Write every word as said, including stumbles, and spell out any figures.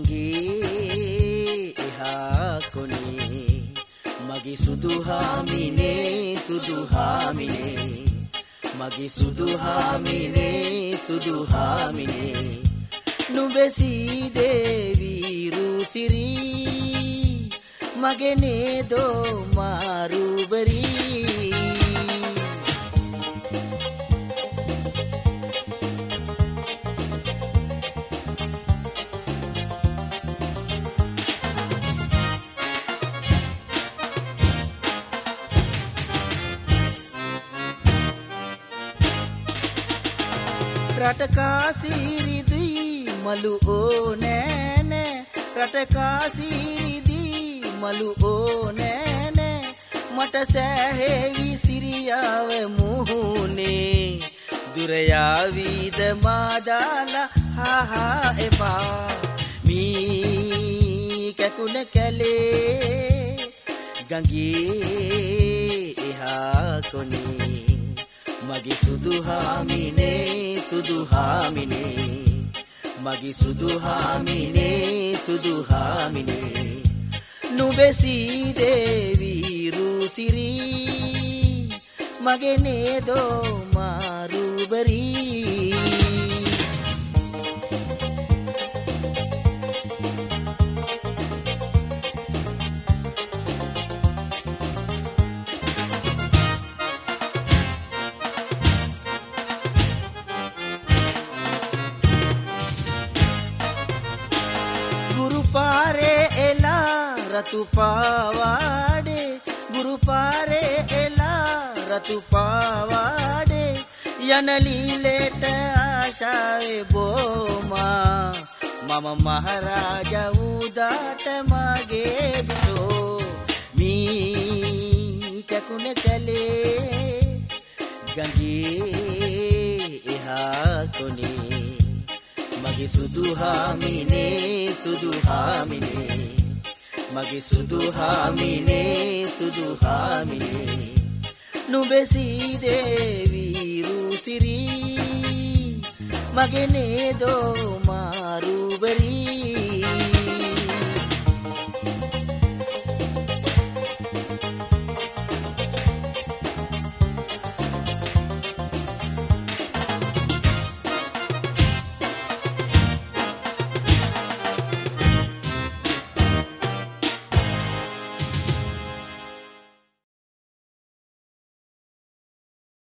ගඟේ එහා කොනේ මගේ සුදු හාමිනේ සුදු හාමිනේ මගේ සුදු හාමිනේ සුදු හාමිනේ නුඹසී දේවි රුසිරි මගේ නේදෝ මාරුබරි රටකාසිරිදී මලු ඕනෑනෑ රටකාසිරිදී මලු ඕනෑනෑ මට සෑහෙවි සිරියාව මුහුණේ දුරයාවීද මාදාලා හාහා එපා මී කැකුණ කැලේ ගඟේ එහා කොනේ මගේ සුදු හාමිනේ සුදු හාමිනේ මගේ සුදු හාමිනේ සුදු හාමිනේ නුඹසී දේවි රුසිරි මගේ නේදෝ මාරුබරි රතු පාවාඩේ ගුරු පාරේ එලා රතු පාවාඩේ යන ලීලෙට ආශාවේ බොමා මම මහරජා උදාට මගේ බිසෝ මී කකුණ කලේ ගඟේ එහා කොනේ මගේ සුදු හාමිනේ සුදු හාමිනේ මගේ සුදු හාමිනේ සුදු හාමිනේ නුඹසී දේවි රුසිරි මගේ නේදෝ මාරුබරි